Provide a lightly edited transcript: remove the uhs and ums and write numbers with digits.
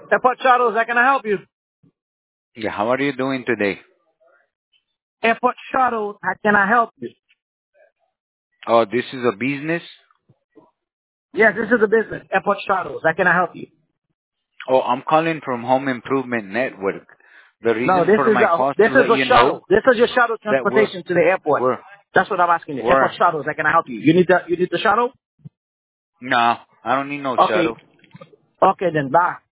Airport Shuttles, how can I help you? Yeah, how are you doing today? Airport Shuttles, how can I help you? Oh, this is a business? Yes, this is a business. Airport Shuttles, how can I help you? Oh, I'm calling from Home Improvement Network. The No, reason for my call is this to is let a you know shuttle. This is your shuttle that transportation to the airport. we're, That's what I'm asking you. we're, Airport Shuttles, how can I help you? You need the shuttle? no, I don't need no Okay. shuttle. Okay then, bye.